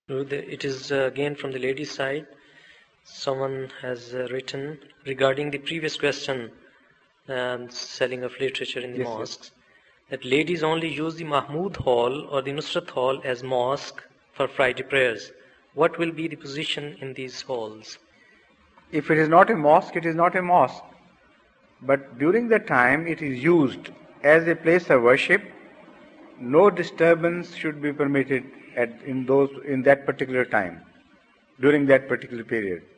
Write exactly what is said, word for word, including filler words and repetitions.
It is uh, again from the ladies' side. Someone has uh, written regarding the previous question, um, selling of literature in the Yes, mosques, that ladies only use the Mahmood Hall or the Nusrat Hall as mosque for Friday prayers. What will be the position in these halls? If it is not a mosque, it is not a mosque. But during the time it is used as a place of worship, no disturbance should be permitted at, in those in that particular time, during that particular period.